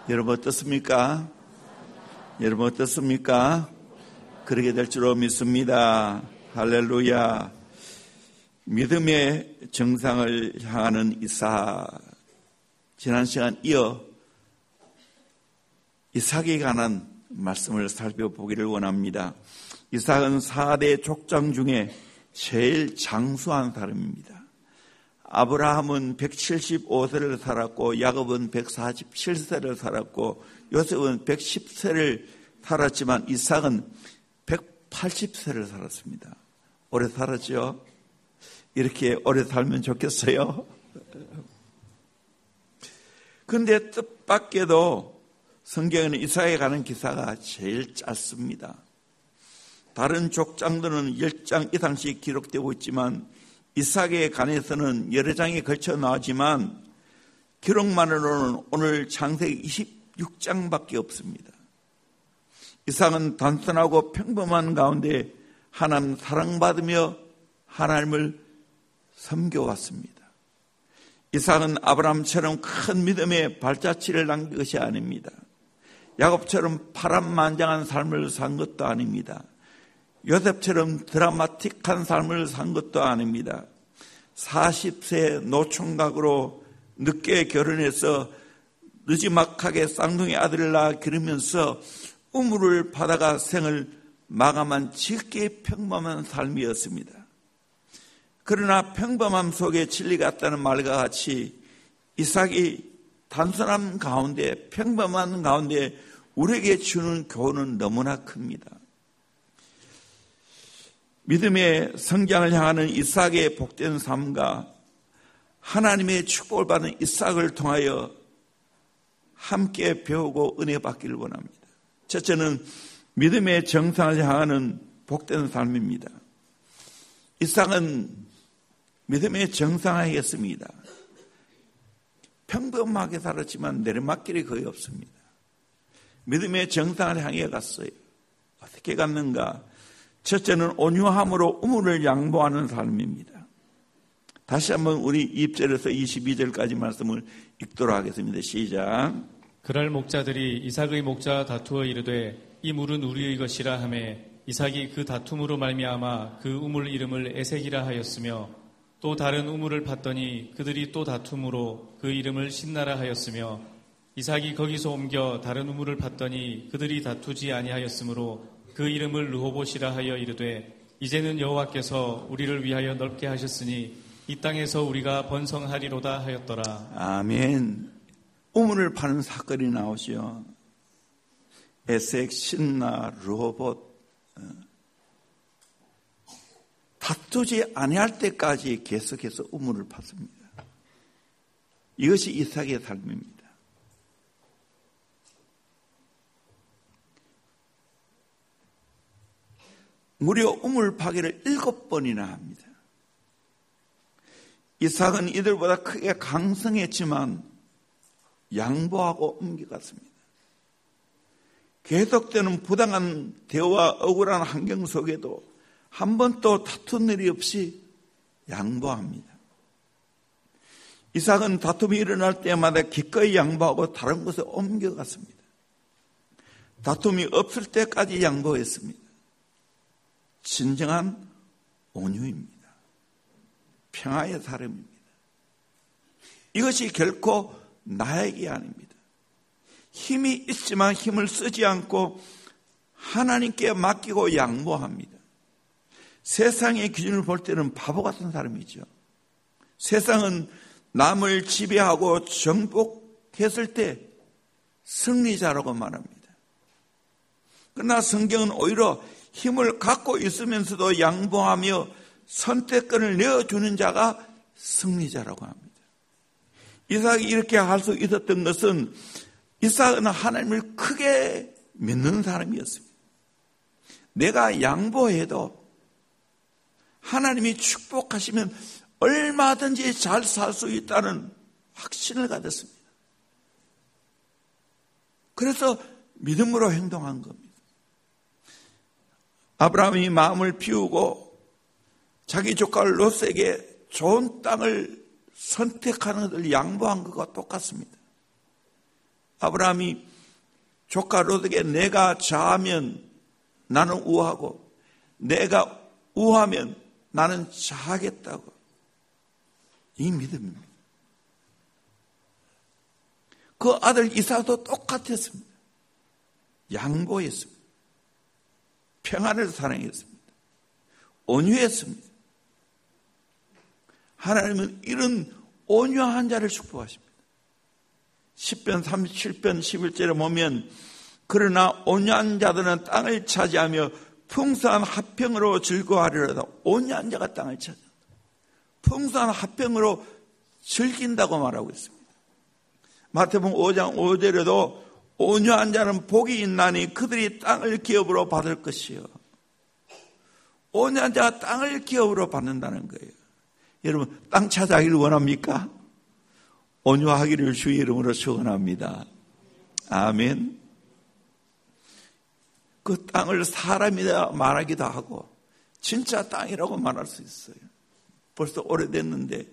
여러분 어떻습니까? 여러분 어떻습니까? 그러게 될 줄로 믿습니다. 할렐루야. 믿음의 정상을 향하는 이삭. 지난 시간 이어 이삭에 관한 말씀을 살펴보기를 원합니다. 이삭은 4대 족장 중에 제일 장수한 사람입니다. 아브라함은 175세를 살았고 야곱은 147세를 살았고 요셉은 110세를 살았지만 이삭은 180세를 살았습니다. 오래 살았죠? 이렇게 오래 살면 좋겠어요? 그런데 뜻밖에도 성경에는 이삭에 관한 기사가 제일 짧습니다. 다른 족장들은 10장 이상씩 기록되고 있지만 이삭에 관해서는 여러 장이 걸쳐 나오지만 기록만으로는 오늘 창세기 26장밖에 없습니다. 이삭은 단순하고 평범한 가운데 하나님 사랑받으며 하나님을 섬겨왔습니다. 이삭은 아브라함처럼 큰 믿음의 발자취를 남긴 것이 아닙니다. 야곱처럼 파란만장한 삶을 산 것도 아닙니다. 요셉처럼 드라마틱한 삶을 산 것도 아닙니다. 40세 노총각으로 늦게 결혼해서 늦지막하게 쌍둥이 아들을 낳아 기르면서 우물을 받아가 생을 마감한 지극히 평범한 삶이었습니다. 그러나 평범함 속에 진리가 있다는 말과 같이 이삭이 단순함 가운데 평범한 가운데 우리에게 주는 교훈은 너무나 큽니다. 믿음의 성장을 향하는 이삭의 복된 삶과 하나님의 축복을 받는 이삭을 통하여 함께 배우고 은혜 받기를 원합니다. 첫째는 믿음의 정상을 향하는 복된 삶입니다. 이삭은 믿음의 정상을 했습니다. 평범하게 살았지만 내리막길이 거의 없습니다. 믿음의 정상을 향해 갔어요. 어떻게 갔는가? 첫째는 온유함으로 우물을 양보하는 삶입니다. 다시 한번 우리 2절에서 22절까지 말씀을 읽도록 하겠습니다. 시작. 그럴 목자들이 이삭의 목자와 다투어 이르되 이 물은 우리의 것이라 하매 이삭이 그 다툼으로 말미암아 그 우물 이름을 에색이라 하였으며 또 다른 우물을 팠더니 그들이 또 다툼으로 그 이름을 신나라 하였으며 이삭이 거기서 옮겨 다른 우물을 팠더니 그들이 다투지 아니하였으므로 그 이름을 르호봇이라 하여 이르되 이제는 여호와께서 우리를 위하여 넓게 하셨으니 이 땅에서 우리가 번성하리로다 하였더라. 아멘. 우물을 파는 사건이 나오죠. 에색, 신나, 르호봇. 다투지 아니할 때까지 계속해서 우물을 팠습니다. 이것이 이삭의 삶입니다. 무려 우물 파기를 7번이나 합니다. 이삭은 이들보다 크게 강성했지만 양보하고 옮겨갔습니다. 계속되는 부당한 대화와 억울한 환경 속에도 한 번도 다툰 일이 없이 양보합니다. 이삭은 다툼이 일어날 때마다 기꺼이 양보하고 다른 곳에 옮겨갔습니다. 다툼이 없을 때까지 양보했습니다. 진정한 온유입니다. 평화의 사람입니다. 이것이 결코 나에게 아닙니다. 힘이 있지만 힘을 쓰지 않고 하나님께 맡기고 양보합니다. 세상의 기준을 볼 때는 바보 같은 사람이죠. 세상은 남을 지배하고 정복했을 때 승리자라고 말합니다. 그러나 성경은 오히려 힘을 갖고 있으면서도 양보하며 선택권을 내어주는 자가 승리자라고 합니다. 이삭이 이렇게 할 수 있었던 것은 이삭은 하나님을 크게 믿는 사람이었습니다. 내가 양보해도 하나님이 축복하시면 얼마든지 잘 살 수 있다는 확신을 가졌습니다. 그래서 믿음으로 행동한 겁니다. 아브라함이 마음을 비우고 자기 조카 롯에게 좋은 땅을 선택하는 것을 양보한 것과 똑같습니다. 아브라함이 조카 롯에게 내가 좌하면 나는 우하고 내가 우하면 나는 좌하겠다고. 이 믿음입니다. 그 아들 이삭도 똑같았습니다. 양보했습니다. 평안을 사랑했습니다. 온유했습니다. 하나님은 이런 온유한 자를 축복하십니다. 10편 37편 11절에 보면 그러나 온유한 자들은 땅을 차지하며 풍성한 화평으로 즐거워하리로다. 온유한 자가 땅을 차지한다. 풍성한 화평으로 즐긴다고 말하고 있습니다. 마태복음 5장 5절에도 온유한 자는 복이 있나니 그들이 땅을 기업으로 받을 것이요. 온유한 자가 땅을 기업으로 받는다는 거예요. 여러분, 땅 차지하기를 원합니까? 온유하기를 주의 이름으로 축원합니다. 아멘. 그 땅을 사람이라 말하기도 하고 진짜 땅이라고 말할 수 있어요. 벌써 오래됐는데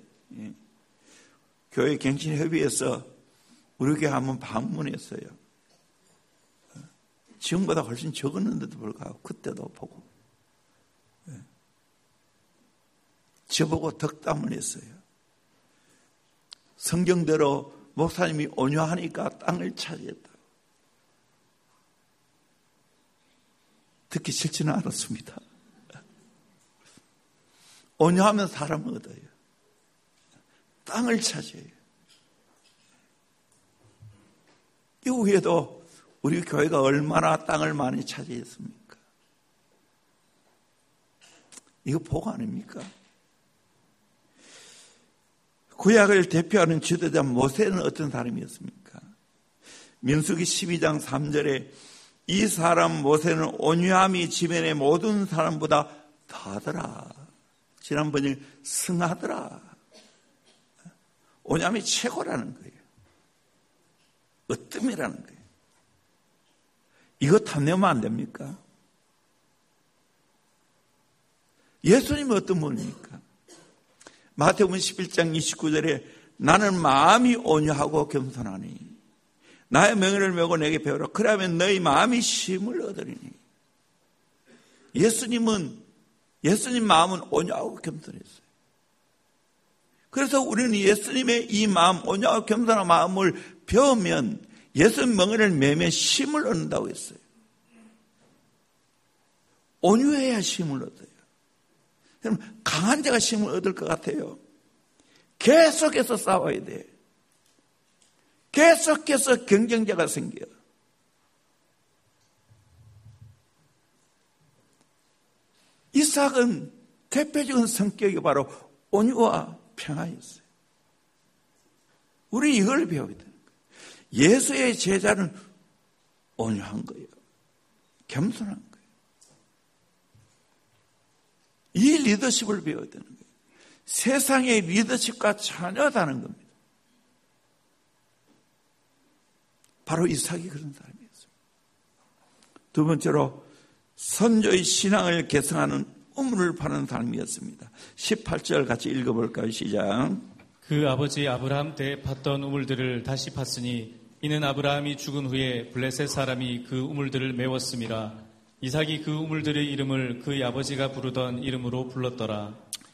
교회 갱신협의회에서 우리 교회 한번 방문했어요. 지금보다 훨씬 적었는데도 불구하고 그때도 보고 저보고 덕담을 했어요. 성경대로 목사님이 온유하니까 땅을 차지했다. 듣기 싫지는 않았습니다. 온유하면 사람을 얻어요. 땅을 차지해요. 이후에도 우리 교회가 얼마나 땅을 많이 차지했습니까? 이거 복 아닙니까? 구약을 대표하는 지도자 모세는 어떤 사람이었습니까? 민수기 12장 3절에 이 사람 모세는 온유함이 지면의 모든 사람보다 더하더라. 지난번에 승하더라. 온유함이 최고라는 거예요. 으뜸이라는 거예요. 이거 탐내면 안 됩니까? 예수님은 어떤 분입니까? 마태복음 11장 29절에 나는 마음이 온유하고 겸손하니 나의 명예를 메고 내게 배우라. 그러면 너희 마음이 쉼을 얻으리니. 예수님 마음은 온유하고 겸손했어요. 그래서 우리는 예수님의 이 마음, 온유하고 겸손한 마음을 배우면 예수님 명예를 매면 쉼을 얻는다고 했어요. 온유해야 쉼을 얻어요. 여러분, 강한 자가 쉼을 얻을 것 같아요. 계속해서 싸워야 돼. 계속해서 경쟁자가 생겨요. 이삭은 대표적인 성격이 바로 온유와 평화였어요. 우리 이걸 배워야 되는 거예요. 예수의 제자는 온유한 거예요. 겸손한 거예요. 이 리더십을 배워야 되는 거예요. 세상의 리더십과 전혀 다른 겁니다. 바로 이삭이 그런 사람이었어요. 두 번째로 선조의 신앙을 계승하는 우물을 파는 사람이었습니다. 18절 같이 읽어볼까요? 시작. 그 아버지 아브라함 때 팠던 우물들을 다시 팠으니 이는 아브라함이 죽은 후에 블레셋 사람이 그 우물들을 메웠음이라. 이삭이 그 우물들의 이름을 그의 아버지가 부르던 이름으로 불렀더라.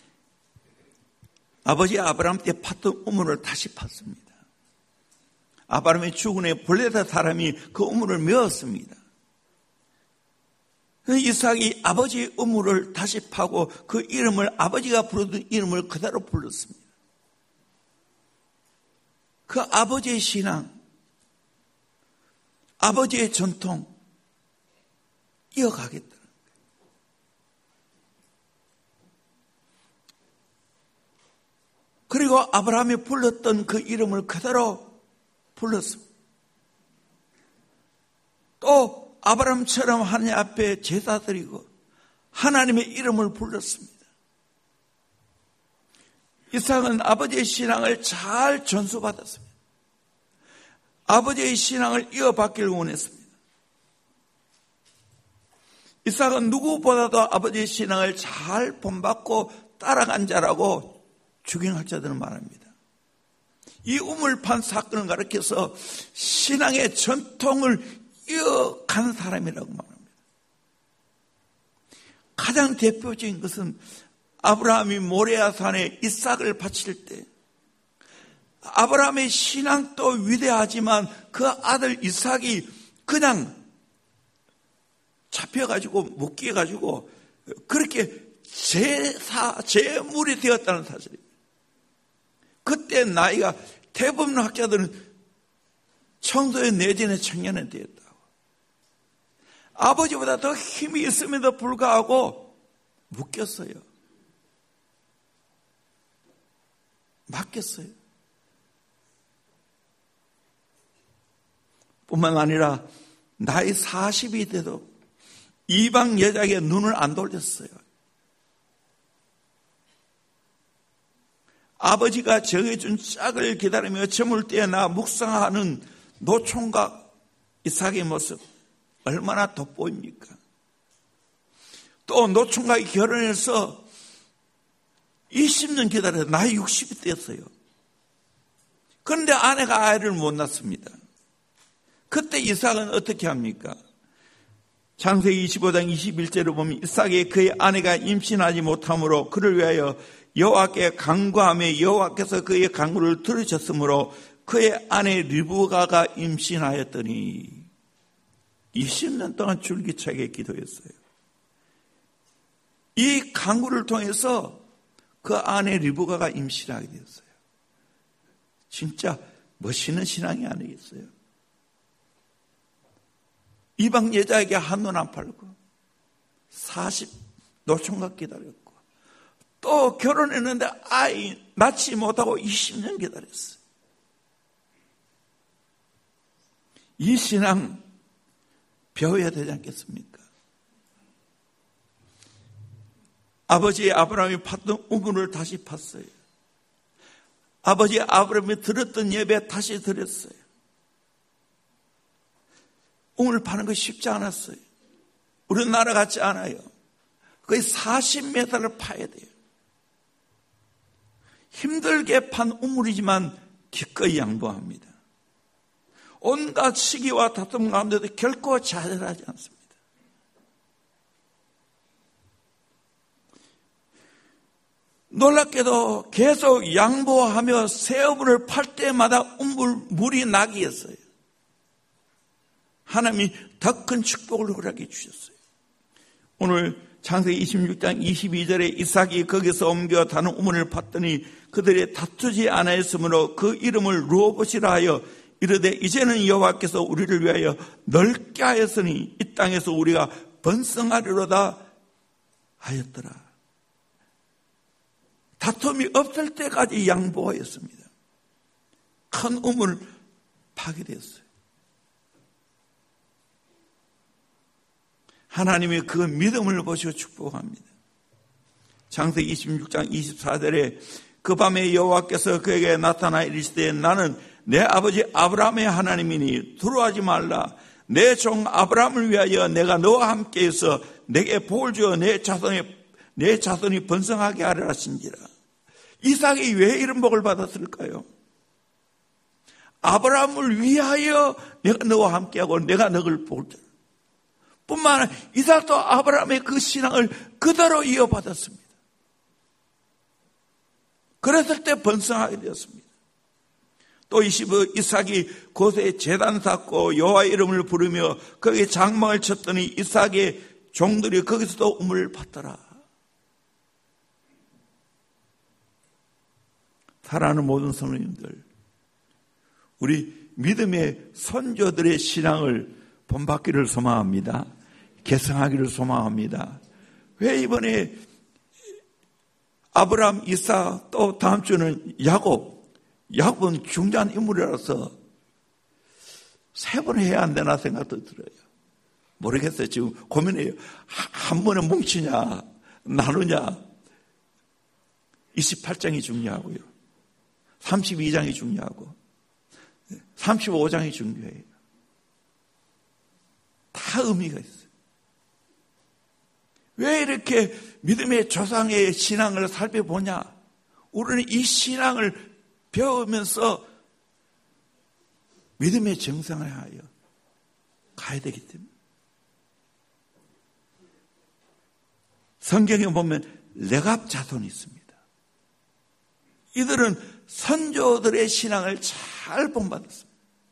아버지 아브라함 때 팠던 우물을 다시 팠습니다. 아브라함이 죽은 후에 블레셋 사람이 그 우물을 메웠습니다. 이삭이 아버지의 우물을 다시 파고 그 이름을 아버지가 부르던 이름을 그대로 불렀습니다. 그 아버지의 신앙, 아버지의 전통 이어가겠다는 거예요. 그리고 아브라함이 불렀던 그 이름을 그대로 불렀습니다. 또 아브라함처럼 하나님 앞에 제사 드리고 하나님의 이름을 불렀습니다. 이삭은 아버지의 신앙을 잘 전수받았습니다. 아버지의 신앙을 이어받기를 원했습니다. 이삭은 누구보다도 아버지의 신앙을 잘 본받고 따라간 자라고 주경학자들은 말합니다. 이 우물판 사건을 가리켜서 신앙의 전통을 이어간 사람이라고 말합니다. 가장 대표적인 것은 아브라함이 모레아산에 이삭을 바칠 때 아브라함의 신앙도 위대하지만 그 아들 이삭이 그냥 잡혀가지고 묶여가지고 그렇게 제물이 되었다는 사실입니다. 그때 나이가 대부분 학자들은 청소년 내지는 청년이 되었다고. 아버지보다 더 힘이 있음에도 불구하고 묶였어요. 맡겼어요. 뿐만 아니라 나이 40이 돼도 이방 여자에게 눈을 안 돌렸어요. 아버지가 정해준 짝을 기다리며 저물 때나 묵상하는 노총각 이삭의 모습 얼마나 돋보입니까? 또 노총각이 결혼해서 20년 기다려서 나이 60이 됐어요. 그런데 아내가 아이를 못 낳습니다. 그때 이삭은 어떻게 합니까? 창세기 25장 21절을 보면 이삭이 그의 아내가 임신하지 못하므로 그를 위하여 여호와께 간구하며 여호와께서 그의 간구를 들으셨으므로 그의 아내 리브가가 임신하였더니 20년 동안 줄기차게 기도했어요. 이 간구를 통해서 그 아내 리브가가 임신하게 되었어요. 진짜 멋있는 신앙이 아니겠어요? 이방 여자에게 한눈 안 팔고 40 노총각 기다렸고 또 결혼했는데 아이 낳지 못하고 20년 기다렸어요. 이 신앙 배워야 되지 않겠습니까? 아버지 아브라함이 팠던 우물을 다시 팠어요. 아버지 아브라함이 들었던 예배 다시 드렸어요. 우물 파는 거 쉽지 않았어요. 우리나라 같지 않아요. 거의 40m를 파야 돼요. 힘들게 판 우물이지만 기꺼이 양보합니다. 온갖 시기와 다툼 가운데도 결코 좌절하지 않습니다. 놀랍게도 계속 양보하며 새 우물을 팔 때마다 물이 나게 했어요. 하나님이 더 큰 축복을 허락해 주셨어요. 오늘 창세기 26장 22절에 이삭이 거기서 옮겨 다른 우물을 팠더니 그들이 다투지 않았으므로 그 이름을 르호봇이라 하여 이르되 이제는 여호와께서 우리를 위하여 넓게 하였으니 이 땅에서 우리가 번성하리로다 하였더라. 다툼이 없을 때까지 양보하였습니다. 큰 우물을 파게 되었어요. 하나님이 그 믿음을 보시고 축복합니다. 창세기 26장 24절에 그 밤에 여호와께서 그에게 나타나 이르시되 나는 내 아버지 아브라함의 하나님이니 두려워하지 말라. 내 종 아브라함을 위하여 내가 너와 함께해서 내게 복을 주어 내 자손이 번성하게 하리라 하신지라. 이삭이 왜 이런 복을 받았을까요? 아브라함을 위하여 내가 너와 함께하고 내가 너를 복을 주라. 뿐만 아니라 이삭도 아브라함의 그 신앙을 그대로 이어받았습니다. 그랬을 때 번성하게 되었습니다. 또 이삭이 곳에 제단 쌓고 여호와의 이름을 부르며 거기에 장막을 쳤더니 이삭의 종들이 거기서도 우물을 팠더라. 사랑하는 모든 성도님들, 우리 믿음의 선조들의 신앙을 본받기를 소망합니다. 계승하기를 소망합니다. 왜 이번에 아브라함, 이삭, 또 다음 주는 야곱은 중요한 인물이라서 3번 해야 안 되나 생각도 들어요. 모르겠어요. 지금 고민해요. 한 번에 뭉치냐 나누냐. 28장이 중요하고요. 32장이 중요하고 35장이 중요해요. 다 의미가 있어요. 왜 이렇게 믿음의 조상의 신앙을 살펴보냐? 우리는 이 신앙을 배우면서 믿음의 정상을 하여 가야 되기 때문에. 성경에 보면 레갑 자손이 있습니다. 이들은 선조들의 신앙을 잘 본받았습니다.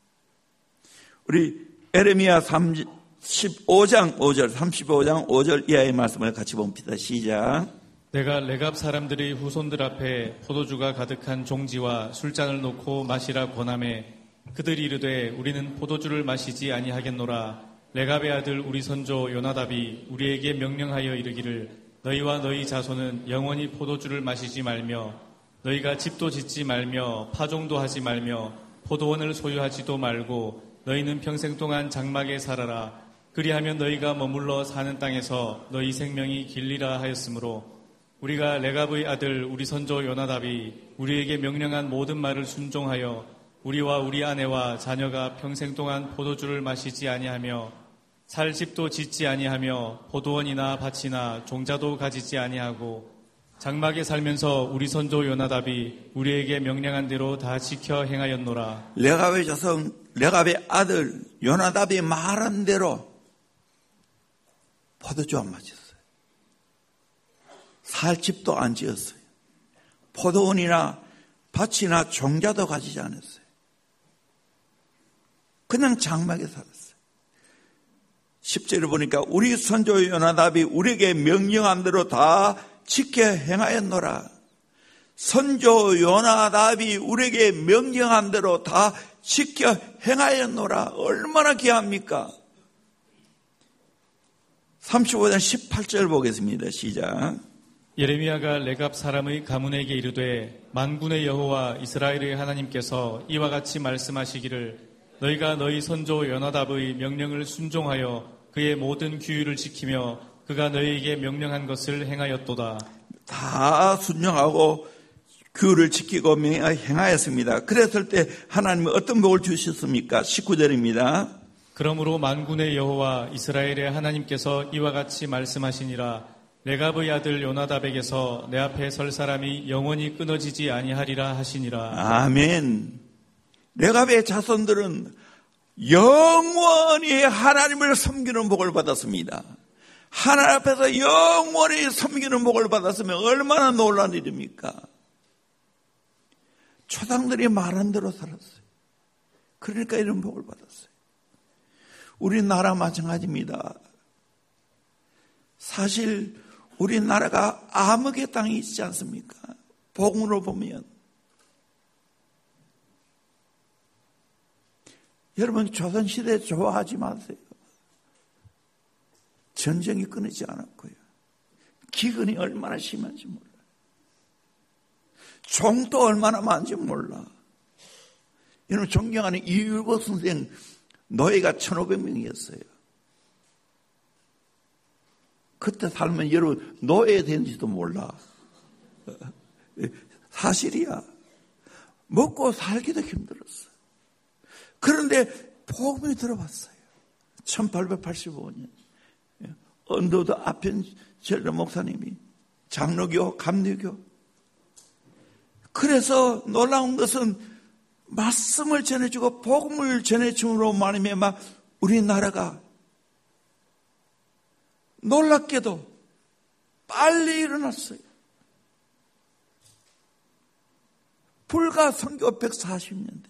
우리 에레미야 35장 5절 이하의 말씀을 같이 봅니다. 시작. 내가 레갑 사람들의 후손들 앞에 포도주가 가득한 종지와 술잔을 놓고 마시라 권하매 그들이 이르되 우리는 포도주를 마시지 아니하겠노라. 레갑의 아들 우리 선조 요나답이 우리에게 명령하여 이르기를 너희와 너희 자손은 영원히 포도주를 마시지 말며 너희가 집도 짓지 말며 파종도 하지 말며 포도원을 소유하지도 말고 너희는 평생 동안 장막에 살아라. 그리하면 너희가 머물러 사는 땅에서 너희 생명이 길리라 하였으므로 우리가 레갑의 아들 우리 선조 요나답이 우리에게 명령한 모든 말을 순종하여 우리와 우리 아내와 자녀가 평생 동안 포도주를 마시지 아니하며 살 집도 짓지 아니하며 포도원이나 밭이나 종자도 가지지 아니하고 장막에 살면서 우리 선조 요나답이 우리에게 명령한 대로 다 지켜 행하였노라. 레갑의 자손, 레갑의 아들 요나답이 말한 대로 포도주 안 마셨어요. 살 집도 안 지었어요. 포도원이나 밭이나 종자도 가지지 않았어요. 그냥 장막에 살았어요. 10절을 보니까 우리 선조 요나답이 우리에게 명령한 대로 다 지켜 행하였노라. 선조 요나답이 우리에게 명령한 대로 다 지켜 행하였노라. 얼마나 귀합니까? 35장 18절 보겠습니다. 시작. 예레미야가 레갑 사람의 가문에게 이르되 만군의 여호와 이스라엘의 하나님께서 이와 같이 말씀하시기를 너희가 너희 선조 요나답의 명령을 순종하여 그의 모든 규율을 지키며 그가 너희에게 명령한 것을 행하였도다. 다 순종하고 규율을 지키고 행하였습니다. 그랬을 때 하나님은 어떤 복을 주셨습니까? 19절입니다. 그러므로 만군의 여호와 이스라엘의 하나님께서 이와 같이 말씀하시니라. 레갑의 아들 요나답에게서 내 앞에 설 사람이 영원히 끊어지지 아니하리라 하시니라. 아멘. 레갑의 자손들은 영원히 하나님을 섬기는 복을 받았습니다. 하나님 앞에서 영원히 섬기는 복을 받았으면 얼마나 놀라운 일입니까? 초당들이 말한 대로 살았어요. 그러니까 이런 복을 받았어요. 우리나라 마찬가지입니다. 사실 우리나라가 암흑의 땅이 있지 않습니까? 복음으로 보면 여러분 조선시대 좋아하지 마세요. 전쟁이 끊이지 않았고요. 기근이 얼마나 심한지 몰라. 종도 얼마나 많은지 몰라. 여러분 존경하는 이율보 선생 노예가 1,500명이었어요. 그때 살면 여러분 노예 되는지도 몰라. 사실이야. 먹고 살기도 힘들었어. 그런데 복음이 들어왔어요. 1885년 언더드 아펜젤러 목사님이 장로교, 감리교. 그래서 놀라운 것은 말씀을 전해주고 복음을 전해줌으로 말미암아 우리나라가 놀랍게도 빨리 일어났어요. 불과 선교 140년대.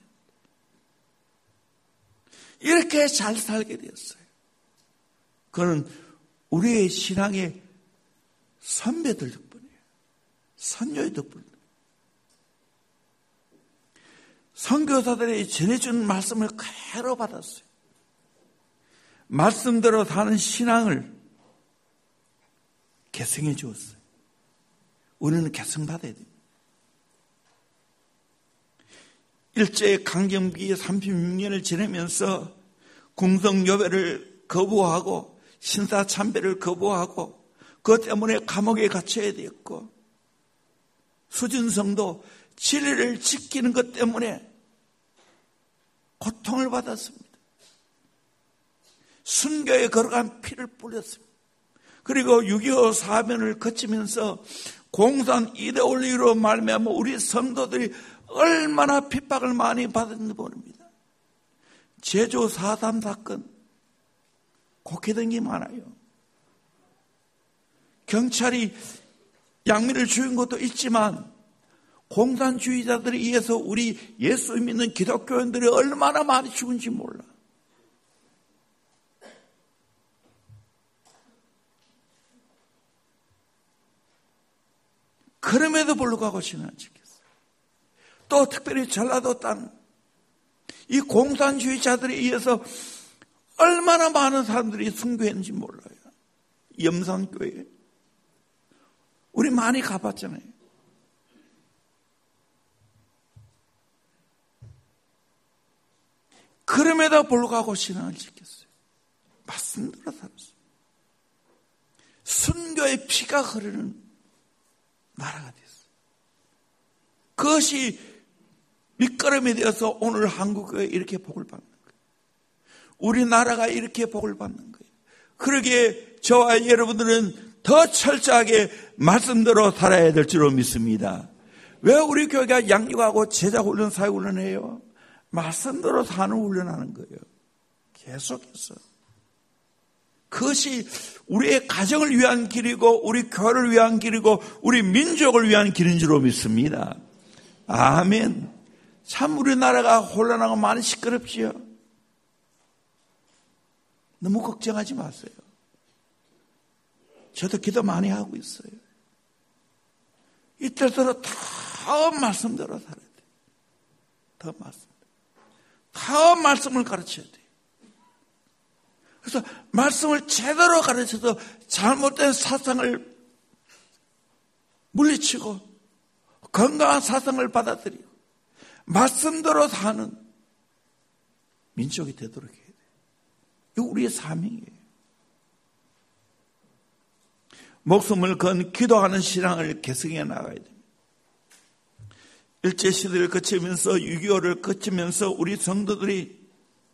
이렇게 잘 살게 되었어요. 그는 우리의 신앙의 선배들 덕분이에요. 선조의 덕분이에요. 선교사들이 전해준 말씀을 그대로 받았어요. 말씀대로 사는 신앙을 계승해 주었어요. 우리는 계승받아야 됩니다. 일제 강점기 36년을 지내면서 궁성요배를 거부하고 신사참배를 거부하고 그것 때문에 감옥에 갇혀야 되었고 수준성도 진리를 지키는 것 때문에 고통을 받았습니다. 순교에 걸어간 피를 뿌렸습니다. 그리고 6.25 사변을 거치면서 공산 이데올로기로 말미암아 우리 성도들이 얼마나 핍박을 많이 받았는지 모릅니다. 제주 4.3 사건 곡해된 게 많아요. 경찰이 양미를 죽인 것도 있지만 공산주의자들에 의해서 우리 예수 믿는 기독교인들이 얼마나 많이 죽은지 몰라. 그럼에도 불구하고 신앙을 지켰어요. 또 특별히 전라도 땅, 이 공산주의자들에 의해서 얼마나 많은 사람들이 순교했는지 몰라요. 염산교회. 우리 많이 가봤잖아요. 그럼에도 불구하고 신앙을 지켰어요. 말씀대로 살았어요. 순교의 피가 흐르는 나라가 됐어요. 그것이 밑거름이 되어서 오늘 한국에 이렇게 복을 받는 거예요. 우리나라가 이렇게 복을 받는 거예요. 그러기에 저와 여러분들은 더 철저하게 말씀대로 살아야 될 줄로 믿습니다. 왜 우리 교회가 양육하고 제자훈련, 사회훈련을 해요? 말씀대로 사는 훈련하는 거예요. 계속해서. 그것이 우리의 가정을 위한 길이고 우리 교회를 위한 길이고 우리 민족을 위한 길인 줄로 믿습니다. 아멘. 참 우리나라가 혼란하고 많이 시끄럽지요. 너무 걱정하지 마세요. 저도 기도 많이 하고 있어요. 이때대로 더 말씀대로 살아야 돼요. 더 말씀을 가르쳐야 돼요. 그래서 말씀을 제대로 가르쳐서 잘못된 사상을 물리치고 건강한 사상을 받아들이고 말씀대로 사는 민족이 되도록 해야 돼요. 이거 우리의 사명이에요. 목숨을 건 기도하는 신앙을 계승해 나가야 됩니다. 일제시대를 거치면서 6.25를 거치면서 우리 성도들이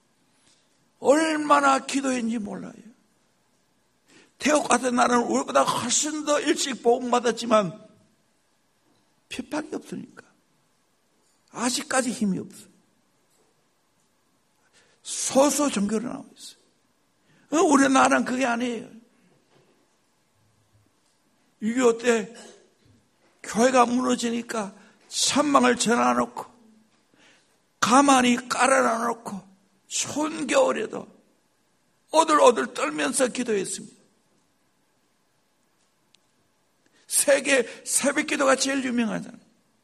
얼마나 기도했는지 몰라요. 태국 같은 나라는 우리보다 훨씬 더 일찍 복음받았지만 핍박이 없으니까 아직까지 힘이 없어요. 소수 종교로 나오고 있어요. 우리나라는 그게 아니에요. 6.25 때 교회가 무너지니까 천막을 전화놓고 가만히 깔아놔놓고 추운 겨울에도 오들오들 떨면서 기도했습니다. 세계 새벽기도가 제일 유명하잖아요.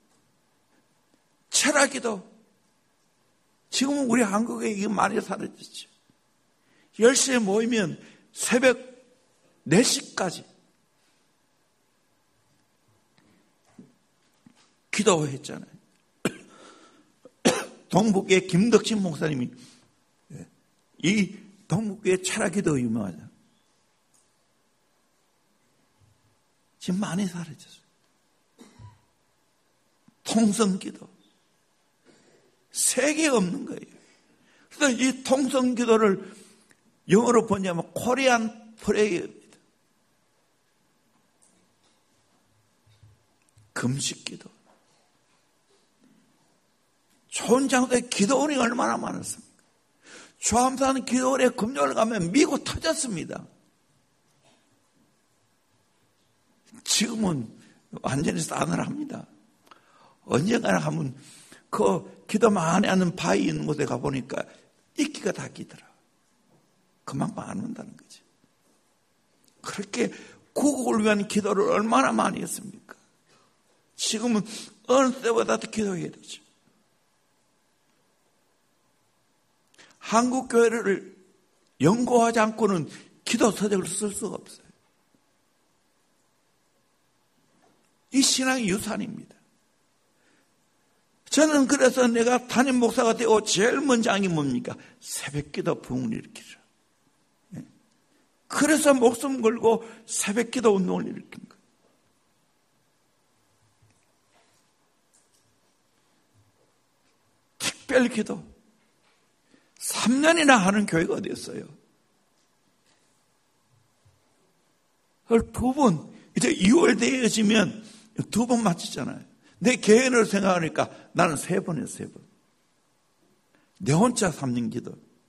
철학기도. 지금은 우리 한국에 이게 많이 사라졌죠. 10시에 모이면 새벽 4시까지 기도했잖아요. 동북의 김덕진 목사님이 이 동북교회 철학기도 유명하잖아요. 지금 많이 사라졌어요. 통성기도. 세계에 없는 거예요. 그래서 이 통성기도를 영어로 보냐면 코리안 프레이어입니다. 금식기도. 좋은 장소에 기도원이 얼마나 많았습니까? 조암산 기도원에 금요일 가면 미국 터졌습니다. 지금은 완전히 싸늘합니다. 언젠가나 하면 그 기도 많이 하는 바위 있는 곳에 가보니까 이끼가 다 끼더라. 그만큼 안 온다는 거지. 그렇게 구국을 위한 기도를 얼마나 많이 했습니까? 지금은 어느 때보다도 기도해야 되죠. 한국 교회를 연구하지 않고는 기도 서적을 쓸 수가 없어요. 이 신앙의 유산입니다. 저는 그래서 내가 담임 목사가 되고 제일 먼저 한 게 뭡니까? 새벽기도 부흥을 일으키라. 그래서 목숨 걸고 새벽기도 운동을 일으킨 거예요. 특별기도 3년이나 하는 교회가 어디였어요? 그걸 2번, 이제 2월 되어지면 2번 맞추잖아요. 내 개인으로 생각하니까 나는 3번 했어요, 3번. 내 혼자 3년 기도.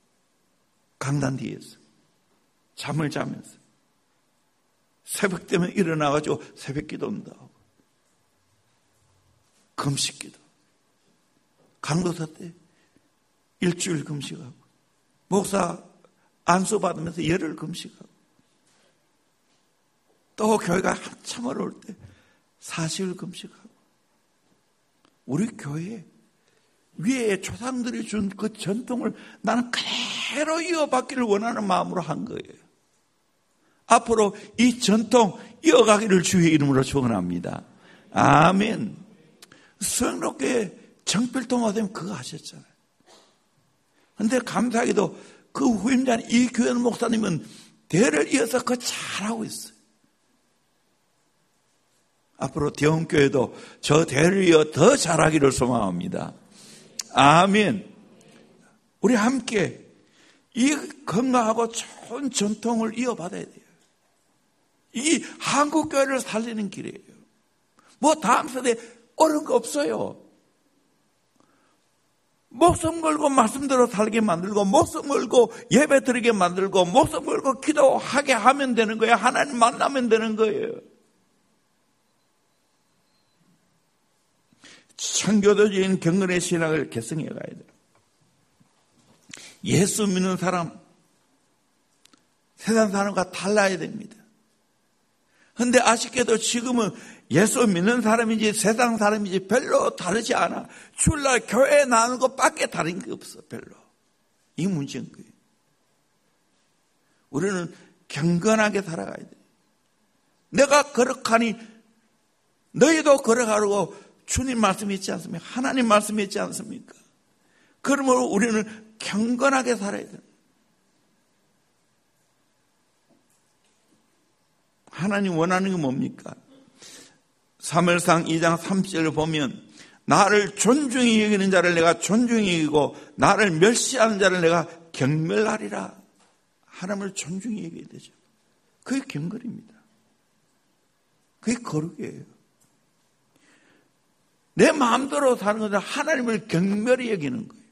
강단 뒤에서 잠을 자면서 새벽 되면 일어나가지고 새벽 기도한다 하고 금식기도, 강도사 때 일주일 금식하고 목사 안수 받으면서 열흘 금식하고 또 교회가 한참 어려울 때 40일 금식하고 우리 교회 위에 조상들이 준 그 전통을 나는 그대로 이어받기를 원하는 마음으로 한 거예요. 앞으로 이 전통 이어가기를 주의 이름으로 축원합니다. 아멘. 수영롭게 정필통화 되면 그거 하셨잖아요. 그런데 감사하게도 그 후임자인 이 교회 목사님은 대를 이어서 그거 잘하고 있어요. 앞으로 대원교회도 저 대를 이어 더 잘하기를 소망합니다. 아멘. 우리 함께 이 건강하고 좋은 전통을 이어받아야 돼요. 이 한국교회를 살리는 길이에요. 뭐 다음 세대 어려운 거 없어요. 목숨 걸고 말씀대로 살게 만들고 목숨 걸고 예배 드리게 만들고 목숨 걸고 기도하게 하면 되는 거예요. 하나님 만나면 되는 거예요. 청교도적인 경건의 신앙을 개성해 가야 돼요. 예수 믿는 사람, 세상 사람과 달라야 됩니다. 그런데 아쉽게도 지금은 예수 믿는 사람인지 세상 사람인지 별로 다르지 않아. 주일날 교회에 나오는 것밖에 다른 게 없어. 별로. 이 문제인 거예요. 우리는 경건하게 살아가야 돼요. 내가 거룩하니 너희도 거룩하라고 주님 말씀이 있지 않습니까? 하나님 말씀이 있지 않습니까? 그러므로 우리는 경건하게 살아야 돼요. 하나님 원하는 게 뭡니까? 사무엘상 2장 30절을 보면 나를 존중히 여기는 자를 내가 존중히 여기고 나를 멸시하는 자를 내가 경멸하리라. 하나님을 존중히 여겨야 되죠. 그게 경건입니다. 그게 거룩이에요. 내 마음대로 사는 것은 하나님을 경멸히 여기는 거예요.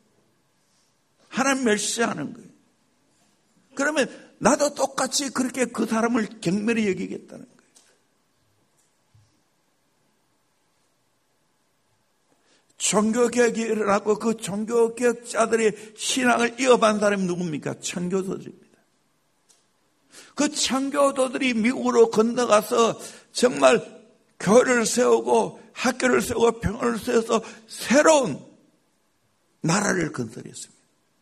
하나님 멸시하는 거예요. 그러면 나도 똑같이 그렇게 그 사람을 경멸히 여기겠다는 거예요. 종교개혁이 일어나고 그 종교개혁자들의 신앙을 이어받은 사람이 누굽니까? 청교도들입니다. 그 청교도들이 미국으로 건너가서 정말 교회를 세우고 학교를 세우고 병원을 세워서 새로운 나라를 건설했습니다.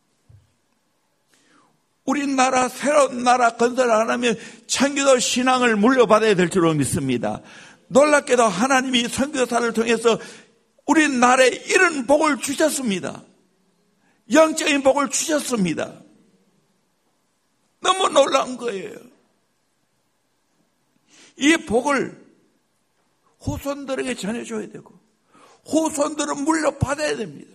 우리나라 새로운 나라 건설 안 하면 청교도 신앙을 물려받아야 될 줄로 믿습니다. 놀랍게도 하나님이 선교사를 통해서 우리나라에 이런 복을 주셨습니다. 영적인 복을 주셨습니다. 너무 놀라운 거예요. 이 복을 후손들에게 전해줘야 되고 후손들은 물려받아야 됩니다.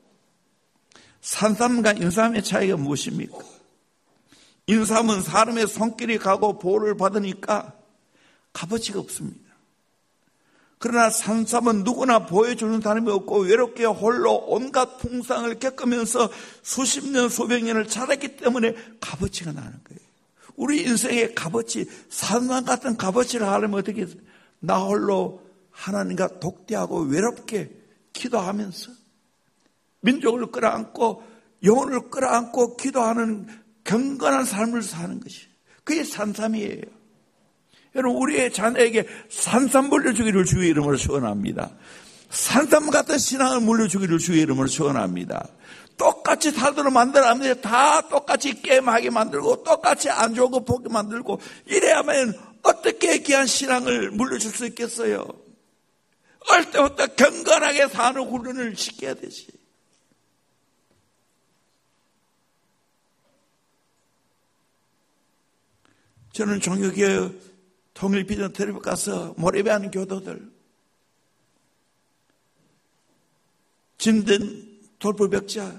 산삼과 인삼의 차이가 무엇입니까? 인삼은 사람의 손길이 가고 보호를 받으니까 값어치가 없습니다. 그러나 산삼은 누구나 보여주는 사람이 없고 외롭게 홀로 온갖 풍상을 겪으면서 수십 년 수백 년을 자랐기 때문에 값어치가 나는 거예요. 우리 인생의 값어치, 산삼 같은 값어치를 하려면 어떻게 해서 나 홀로 하나님과 독대하고 외롭게 기도하면서 민족을 끌어안고 영혼을 끌어안고 기도하는 경건한 삶을 사는 것이 그게 산삼이에요. 여러분 우리의 자녀에게 산삼 물려주기를 주의 이름으로 축원합니다. 산삼 같은 신앙을 물려주기를 주의 이름으로 축원합니다. 똑같이 살도록 만들었는데 다 똑같이 게임하게 만들고 똑같이 안 좋은 거 보게 만들고 이래야만 어떻게 귀한 신앙을 물려줄 수 있겠어요? 어릴 때부터 경건하게 사는 훈련을 시켜야 되지. 저는 종교개혁 통일비전 텔레비 가서 모래배하는 교도들, 진된 돌불벽자,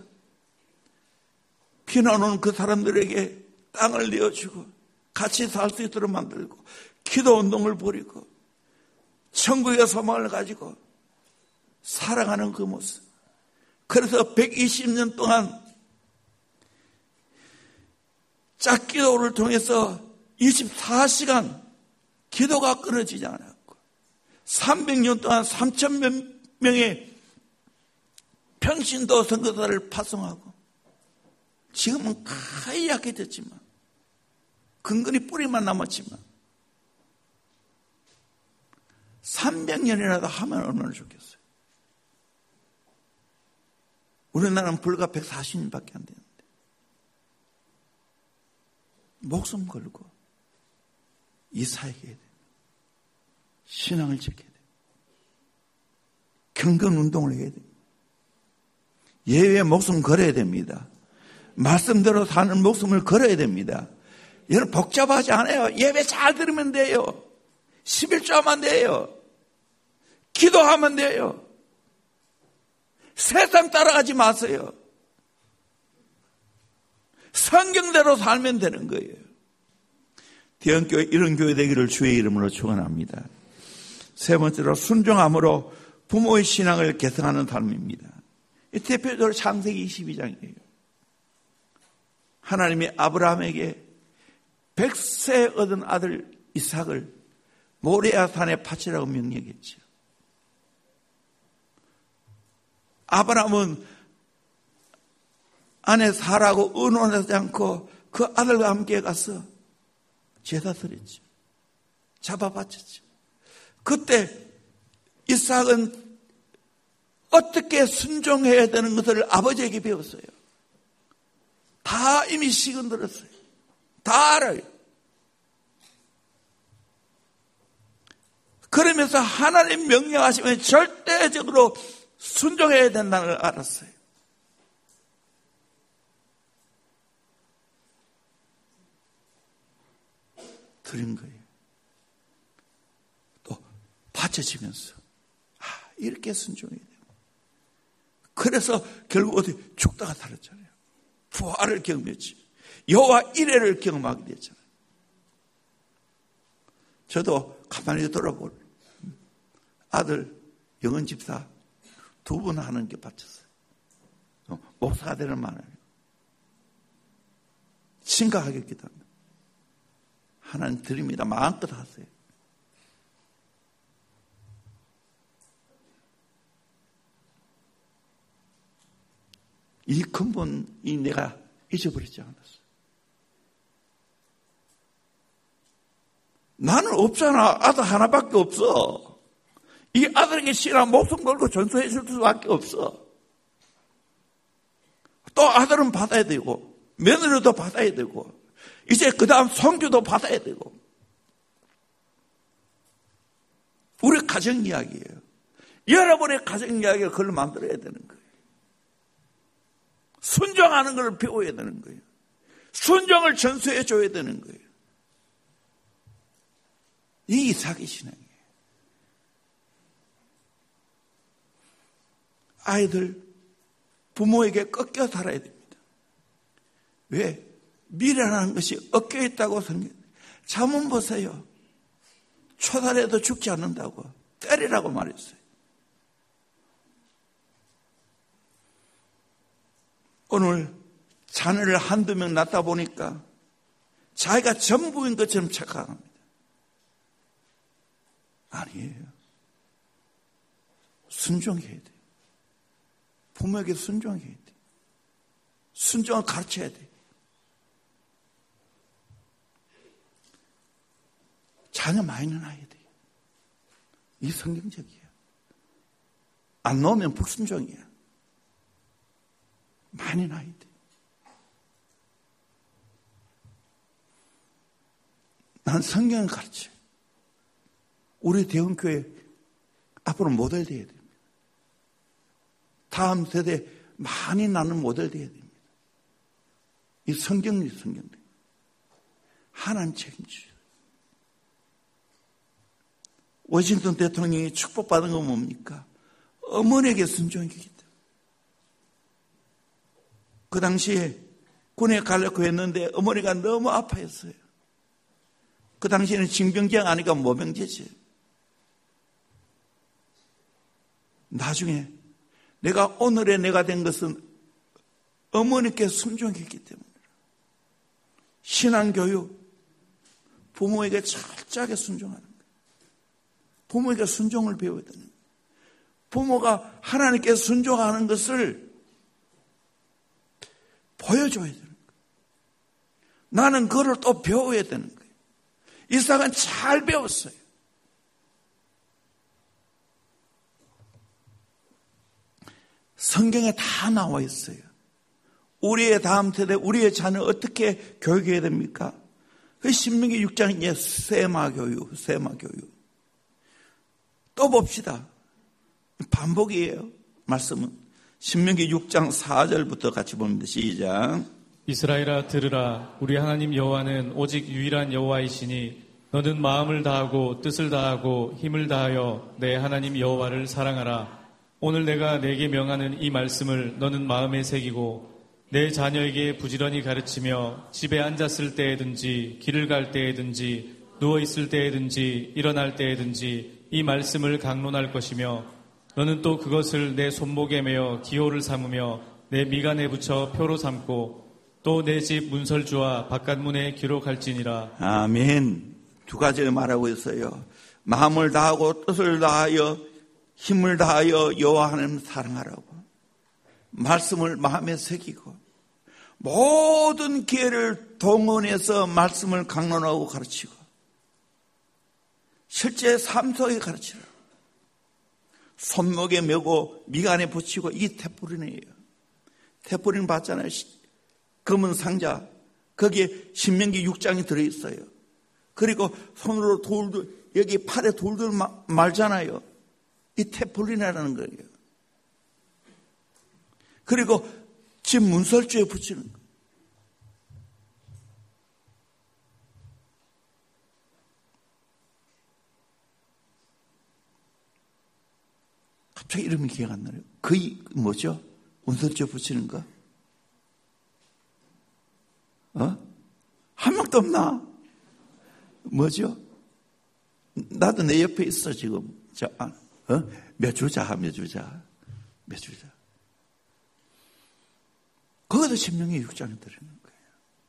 피난 온 그 사람들에게 땅을 내어주고 같이 살 수 있도록 만들고 기도운동을 벌이고 천국의 소망을 가지고 살아가는 그 모습. 그래서 120년 동안 짝기도를 통해서 24시간 기도가 끊어지지 않았고 300년 동안 3,000몇 명의 평신도 선교사를 파송하고 지금은 거의 약해졌지만 근근히 뿌리만 남았지만 300년이라도 하면 얼마나 좋겠어요. 우리나라는 불과 140년밖에 안 되는데 목숨 걸고 이사에게 해야 됩니다. 신앙을 지켜야 됩니다. 경건운동을 해야 됩니다. 예외에 목숨 걸어야 됩니다. 말씀대로 사는 목숨을 걸어야 됩니다. 여러분 복잡하지 않아요. 예배 잘 들으면 돼요. 11조 하면 돼요. 기도하면 돼요. 세상 따라가지 마세요. 성경대로 살면 되는 거예요. 대형교회 이런 교회 되기를 주의 이름으로 축원합니다. 세 번째로 순종함으로 부모의 신앙을 개성하는 삶입니다. 대표적으로 창세기 22장이에요. 하나님이 아브라함에게 100세 얻은 아들 이삭을 모리아 산에 바치라고 명령했죠. 아브라함은 아내 사라고 의논하지 않고 그 아들과 함께 가서 제사 드렸죠. 잡아 바쳤죠. 그때 이삭은 어떻게 순종해야 되는 것을 아버지에게 배웠어요. 다 이미 식은 들었어요. 다 알아요. 그러면서 하나님 명령하시면 절대적으로 순종해야 된다는 걸 알았어요. 드린 거예요. 또 바쳐지면서 이렇게 순종해야 돼요. 그래서 결국 어디 죽다가 살았잖아요. 부활을 경험했지. 여호와 이레를 경험하게 됐잖아요. 저도 가만히 돌아볼 아들 영은 집사 2분 하는 게 바쳤어요. 목사가 되는 말 아니에요. 심각하게 기도합니다. 하나님 드립니다. 마음껏 하세요. 이 근본이 내가 잊어버리지 않았어. 나는 없잖아. 아들 하나밖에 없어. 이 아들에게 신앙 목숨 걸고 전수해 줄 수밖에 없어. 또 아들은 받아야 되고 며느리도 받아야 되고 이제 그 다음 성교도 받아야 되고 우리 가정 이야기예요. 여러분의 가정 이야기를 그걸 만들어야 되는 거예요. 순종하는 걸 배워야 되는 거예요. 순종을 전수해 줘야 되는 거예요. 이 이삭의 신앙이에요. 아이들 부모에게 꺾여 살아야 됩니다. 왜? 미래라는 것이 얽혀 있다고 생각해요. 잠은 보세요. 초달해도 죽지 않는다고 때리라고 말했어요. 오늘 자녀를 한두 명 낳다 보니까 자기가 전부인 것처럼 착각합니다. 아니에요. 순종해야 돼요. 부모에게 순종해야 돼요. 순종을 가르쳐야 돼요. 자녀 많이 낳아야 돼요. 이 성경적이에요. 안 놓으면 불순종이야. 많이 낳아야 돼요. 난 성경을 가르쳐요. 우리 대형교회 앞으로 모델 되어야 됩니다. 다음 세대 많이 낳는 모델 되어야 됩니다. 이 성경이 성경입니다. 하나님 책임져요. 워싱턴 대통령이 축복받은 건 뭡니까? 어머니에게 순종이기 때문에. 그 당시에 군에 가려고 했는데 어머니가 너무 아파했어요. 그 당시에는 징병제가 아니까 모병제지. 나중에 내가 오늘의 내가 된 것은 어머니께 순종했기 때문에 신앙교육, 부모에게 철저하게 순종하는 거예요. 부모에게 순종을 배워야 되는 거예요. 부모가 하나님께 순종하는 것을 보여줘야 되는 거예요. 나는 그걸 또 배워야 되는 거예요. 이삭은 잘 배웠어요. 성경에 다 나와 있어요. 우리의 다음 세대, 우리의 자녀 어떻게 교육해야 됩니까? 그 신명기 6장의 세마교육. 또 봅시다. 반복이에요. 말씀은 신명기 6장 4절부터 같이 봅니다. 시작. 이스라엘아 들으라. 우리 하나님 여호와는 오직 유일한 여호와이시니 너는 마음을 다하고 뜻을 다하고 힘을 다하여 내 하나님 여호와를 사랑하라. 오늘 내가 내게 명하는 이 말씀을 너는 마음에 새기고 내 자녀에게 부지런히 가르치며 집에 앉았을 때에든지 길을 갈 때에든지 누워있을 때에든지 일어날 때에든지 이 말씀을 강론할 것이며 너는 또 그것을 내 손목에 매어 기호를 삼으며 내 미간에 붙여 표로 삼고 또 내 집 문설주와 바깥문에 기록할지니라. 아멘. 두 가지를 말하고 있어요. 마음을 다하고 뜻을 다하여 힘을 다하여 여호와 하나님을 사랑하라고. 말씀을 마음에 새기고 모든 기회를 동원해서 말씀을 강론하고 가르치고 실제 삶 속에 가르치라. 손목에 메고 미간에 붙이고 이게 테푸린이에요. 테푸린 봤잖아요. 검은 상자 거기에 신명기 6장이 들어있어요. 그리고 손으로 돌들 여기 팔에 돌들 말잖아요. 이 테푸린이라는 거예요. 그리고 집 문설주에 붙이는 거. 갑자기 이름이 기억 안 나요. 그게 뭐죠? 문설주에 붙이는 거? 한 명도 없나? 뭐죠? 나도 내 옆에 있어 지금. 몇 주자. 거기도 신명기 6장에 들어있는 거예요.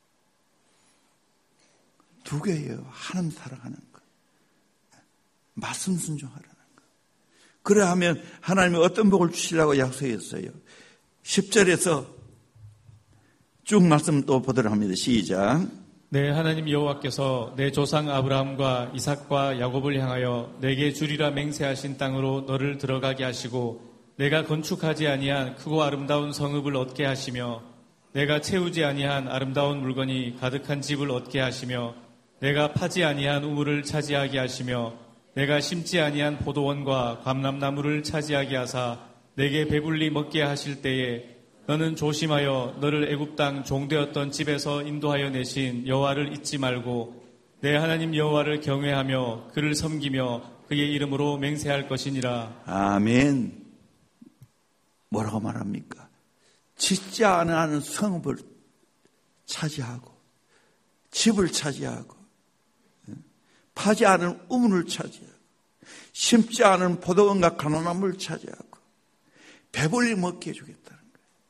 두 개예요. 하나님 사랑하는 거. 말씀 순종하라는 거. 그래 하면 하나님이 어떤 복을 주시려고 약속했어요. 10절에서 쭉 말씀 또 보도록 합니다. 시작. 내 하나님 여호와께서 내 조상 아브라함과 이삭과 야곱을 향하여 내게 주리라 맹세하신 땅으로 너를 들어가게 하시고 내가 건축하지 아니한 크고 아름다운 성읍을 얻게 하시며 내가 채우지 아니한 아름다운 물건이 가득한 집을 얻게 하시며 내가 파지 아니한 우물을 차지하게 하시며 내가 심지 아니한 포도원과 감람나무를 차지하게 하사 내게 배불리 먹게 하실 때에 너는 조심하여 너를 애굽 땅 종되었던 집에서 인도하여 내신 여호와를 잊지 말고 내 하나님 여호와를 경외하며 그를 섬기며 그의 이름으로 맹세할 것이니라. 아멘. 뭐라고 말합니까? 짓지 않은 성읍을 차지하고 집을 차지하고 파지 않은 우물을 차지하고 심지 않은 포도원과 감람나무를 차지하고 배불리 먹게 해주겠다는 거예요.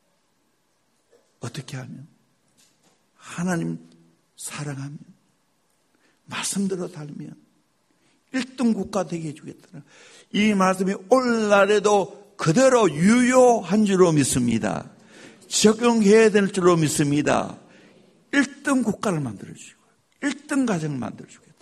어떻게 하면? 하나님 사랑하면 말씀대로 살면 1등 국가 되게 해주겠다는 이 말씀이 오늘날에도 그대로 유효한 줄로 믿습니다. 적용해야 될 줄로 믿습니다. 1등 국가를 만들어주시고 1등 가정을 만들어주겠다.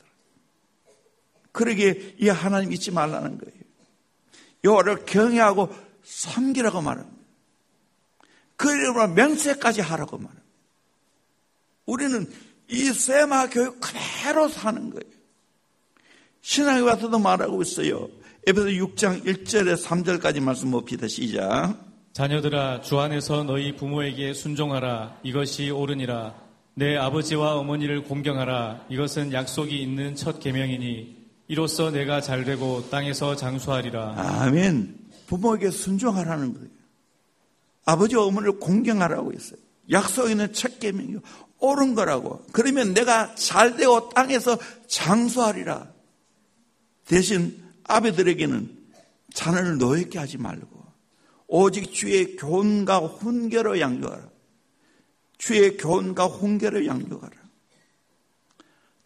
그러기에 이 하나님 잊지 말라는 거예요. 여호와를 경외하고 섬기라고 말합니다. 그 이름으로 맹세까지 하라고 말합니다. 우리는 이 세마 교육 그대로 사는 거예요. 신학에 와서도 말하고 있어요. 에베소 6장 1절에 3절까지 말씀 봅시다. 시작. 자녀들아 주 안에서 너희 부모에게 순종하라. 이것이 옳으니라. 내 아버지와 어머니를 공경하라. 이것은 약속이 있는 첫 계명이니 이로써 내가 잘되고 땅에서 장수하리라. 아멘. 부모에게 순종하라는 거예요. 아버지와 어머니를 공경하라고 했어요. 약속 있는 첫 계명이 옳은 거라고. 그러면 내가 잘되고 땅에서 장수하리라. 대신 아버지들에게는 자녀를 노예케 하지 말고 오직 주의 교훈과 훈계로 양육하라. 주의 교훈과 훈계로 양육하라.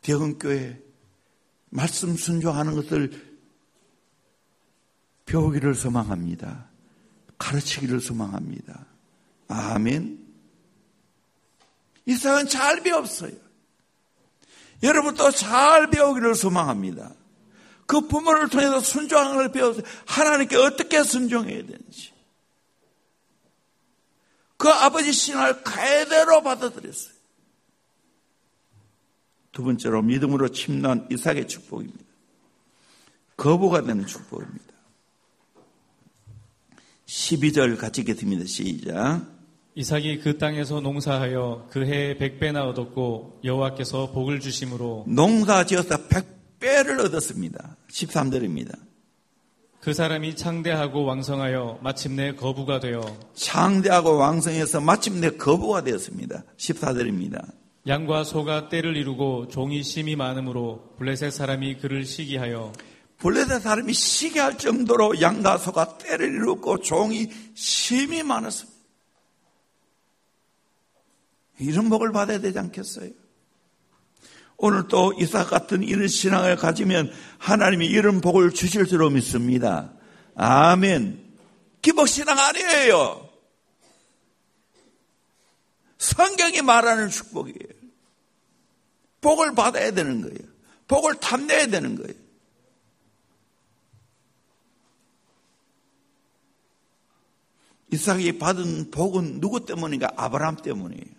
대흥교회 말씀 순종하는 것을 배우기를 소망합니다. 가르치기를 소망합니다. 아멘. 이삭은 잘 배웠어요. 여러분도 잘 배우기를 소망합니다. 그 부모를 통해서 순종하는 걸 배워서 하나님께 어떻게 순종해야 되는지. 그 아버지 신앙을 그대로 받아들였어요. 두 번째로 믿음으로 침노한 이삭의 축복입니다. 거부가 되는 축복입니다. 12절 같이 읽겠습니다. 시작. 이삭이 그 땅에서 농사하여 그 해에 100배나 얻었고 여호와께서 복을 주심으로 농사 지어서 100배를 얻었습니다. 13절입니다. 그 사람이 창대하고 왕성하여 마침내 거부가 되어 창대하고 왕성해서 마침내 거부가 되었습니다. 14절입니다. 양과 소가 떼를 이루고 종이 심이 많으므로 블레셋 사람이 그를 시기하여 블레셋 사람이 시기할 정도로 양과 소가 떼를 이루고 종이 심이 많았습니다. 이런 복을 받아야 되지 않겠어요? 오늘 또 이삭 같은 이런 신앙을 가지면 하나님이 이런 복을 주실 줄로 믿습니다. 아멘. 기복신앙 아니에요. 성경이 말하는 축복이에요. 복을 받아야 되는 거예요. 복을 탐내야 되는 거예요. 이삭이 받은 복은 누구 때문인가? 아브라함 때문이에요.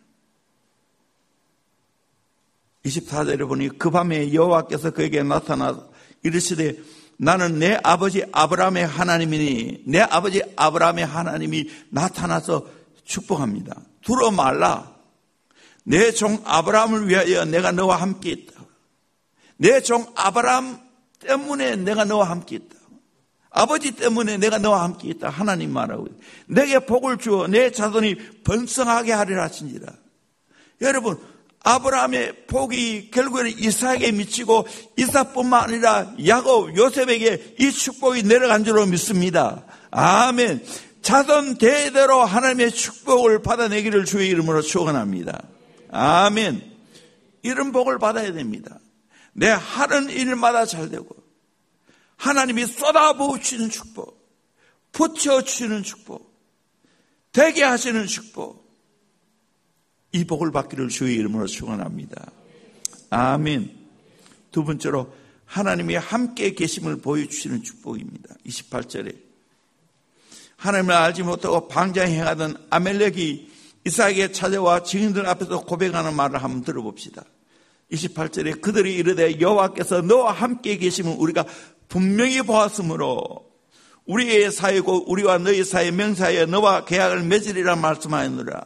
24절에 보니 그 밤에 여호와께서 그에게 나타나 이르시되 나는 내 아버지 아브라함의 하나님이니 내 아버지 아브라함의 하나님이 나타나서 축복합니다. 두려 말라. 내 종 아브라함을 위하여 내가 너와 함께 있다. 내 종 아브라함 때문에 내가 너와 함께 있다. 아버지 때문에 내가 너와 함께 있다. 하나님 말하고 내게 복을 주어 내 자손이 번성하게 하리라 하신지라. 여러분, 아브라함의 복이 결국에는 이삭에게 미치고 이삭뿐만 아니라 야곱, 요셉에게 이 축복이 내려간 줄로 믿습니다. 아멘. 자손 대대로 하나님의 축복을 받아내기를 주의 이름으로 축원합니다. 아멘. 이런 복을 받아야 됩니다. 내 하는 일마다 잘 되고 하나님이 쏟아부으시는 축복, 붙여주시는 축복, 되게 하시는 축복, 이 복을 받기를 주의 이름으로 축원합니다. 아멘. 두 번째로 하나님이 함께 계심을 보여주시는 축복입니다. 28절에 하나님을 알지 못하고 방장에 행하던 아멜렉이 이삭에게 찾아와 증인들 앞에서 고백하는 말을 한번 들어봅시다. 28절에 그들이 이르되 여호와께서 너와 함께 계심을 우리가 분명히 보았으므로 우리의 사이고 우리와 너희 사이에 명사하여 너와 계약을 맺으리라 말씀하였느라.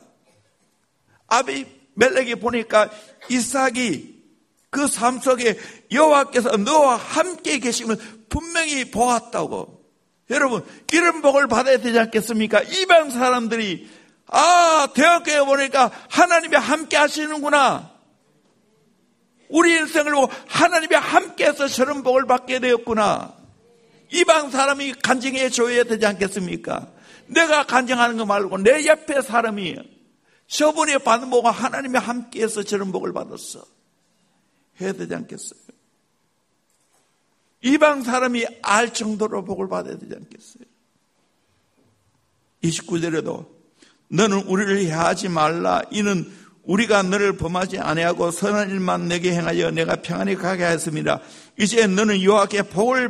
아비멜렉이 보니까 이삭이 그 삶 속에 여호와께서 너와 함께 계심을 분명히 보았다고. 여러분, 이런 복을 받아야 되지 않겠습니까? 이방 사람들이 대학교에 보니까 하나님이 함께 하시는구나. 우리 인생을 보고 하나님이 함께해서 저런 복을 받게 되었구나. 이방 사람이 간증해 줘야 되지 않겠습니까? 내가 간증하는 거 말고 내 옆에 사람이 저번에 받은 복은 하나님이 함께해서 저런 복을 받았어. 해야 되지 않겠어요? 이방 사람이 알 정도로 복을 받아야 되지 않겠어요? 29절에도 너는 우리를 해하지 말라. 이는 우리가 너를 범하지 아니하고 선한 일만 내게 행하여 내가 평안히 가게 하였습니다. 이제 너는 여호와께 복을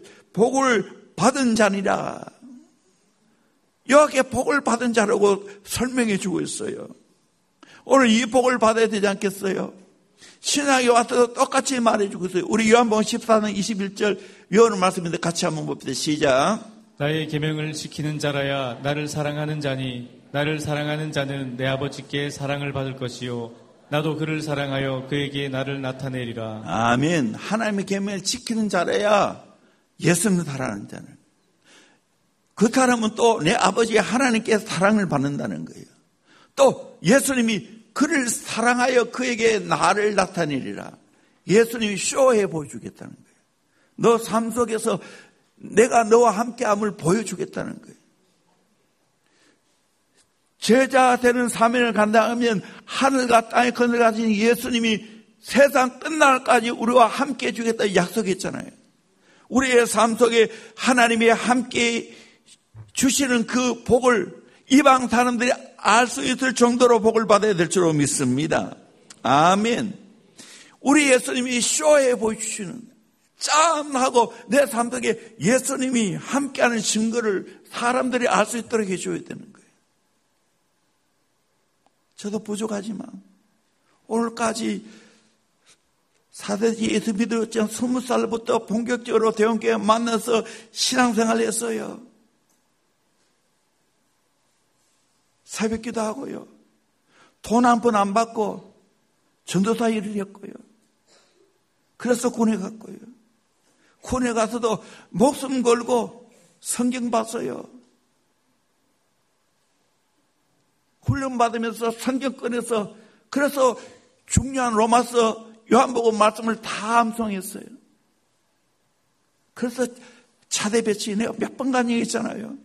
받은 자니라. 여호와께 복을 받은 자라고 설명해 주고 있어요. 오늘 이 복을 받아야 되지 않겠어요? 신학에 와서 똑같이 말해주고 있어요. 우리 요한복음 14장 21절 외우는 말씀인데 같이 한번 봅시다. 시작. 나의 계명을 지키는 자라야 나를 사랑하는 자니 나를 사랑하는 자는 내 아버지께 사랑을 받을 것이요 나도 그를 사랑하여 그에게 나를 나타내리라. 아멘. 하나님의 계명을 지키는 자라야 예수님을 사랑하는 자는 그 사람은 또 내 아버지 하나님께 사랑을 받는다는 거예요. 또 예수님이 그를 사랑하여 그에게 나를 나타내리라. 예수님이 쇼해 보여주겠다는 거예요. 너 삶 속에서 내가 너와 함께함을 보여주겠다는 거예요. 제자 되는 사명을 감당하면 하늘과 땅에 거느가신 예수님이 세상 끝날까지 우리와 함께 해주겠다 약속했잖아요. 우리의 삶 속에 하나님이 함께 주시는 그 복을 이방 사람들이 알 수 있을 정도로 복을 받아야 될 줄로 믿습니다. 아멘. 우리 예수님이 쇼에 보여주시는 짠하고 내 삶 속에 예수님이 함께하는 증거를 사람들이 알 수 있도록 해줘야 되는 거예요. 저도 부족하지만 오늘까지 사대지 예수 믿었지 20살부터 본격적으로 대원교회 만나서 신앙생활 했어요. 새벽기도 하고요. 돈 한 번 안 받고 전도사 일을 했고요. 그래서 군에 갔고요. 군에 가서도 목숨 걸고 성경 봤어요. 훈련 받으면서 성경 꺼내서 그래서 중요한 로마서 요한복음 말씀을 다 암송했어요. 그래서 차대 배치 내가 몇 번 간 얘기 있잖아요.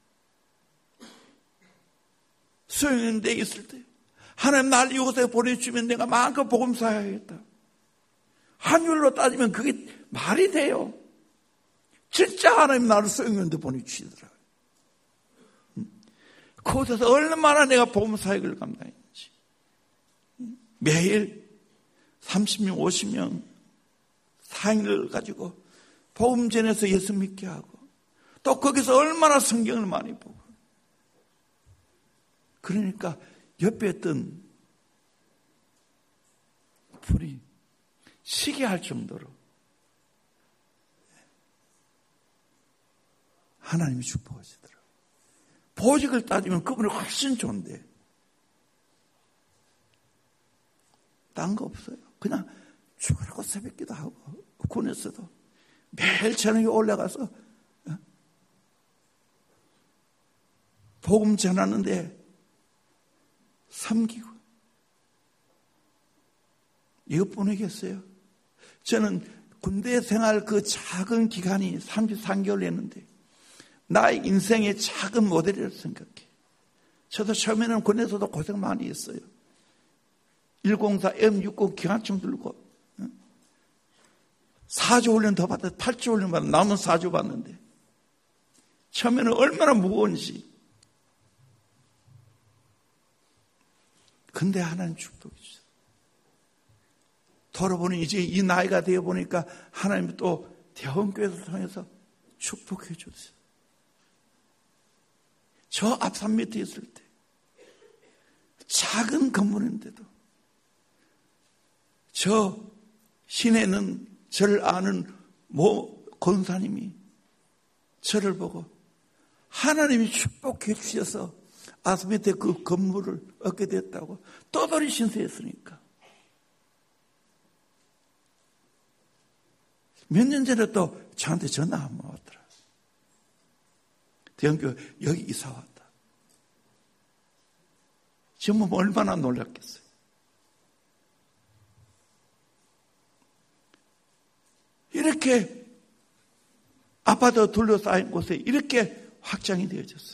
수영연대 있을 때 하나님 날 이곳에 보내주면 내가 마음껏 복음 사야겠다. 한율로 따지면 그게 말이 돼요. 진짜 하나님 나를 수영연대 보내주시더라고요. 그곳에서 얼마나 내가 복음 사역을 감당했는지. 매일 30명, 50명 사역을 가지고 복음 전해서 예수 믿게 하고 또 거기서 얼마나 성경을 많이 보고 그러니까 옆에 있던 분이 시기할 정도로 하나님이 축복하시더라고요. 보직을 따지면 그분이 훨씬 좋은데 딴 거 없어요. 그냥 죽으라고 새벽기도 하고 군에서도 매일 저녁에 올라가서 복음 전하는데 섬기고 이것뿐이겠어요. 저는 군대 생활 그 작은 기간이 33개월 했는데 나의 인생의 작은 모델이라고 생각해. 저도 처음에는 군에서도 고생 많이 했어요. 104 M60 기관총 들고 4주 훈련 더 받았 8주 훈련 받았 남은 4주 받는데 처음에는 얼마나 무거운지. 근데 하나님 축복해 주셨어요. 돌아보니 이제 이 나이가 되어 보니까 하나님이 또 대원교회를 통해서 축복해 주셨어요. 저 앞산 밑에 있을 때 작은 건물인데도 저 시내는 저를 아는 모 권사님이 저를 보고 하나님이 축복해 주셔서 아스미테 그 건물을 얻게 됐다고 떠돌이 신세했으니까. 몇 년 전에 또 저한테 전화 한번 왔더라. 대형교회 여기 이사 왔다. 지금 얼마나 놀랐겠어요. 이렇게 아파트 둘러싸인 곳에 이렇게 확장이 되어졌어.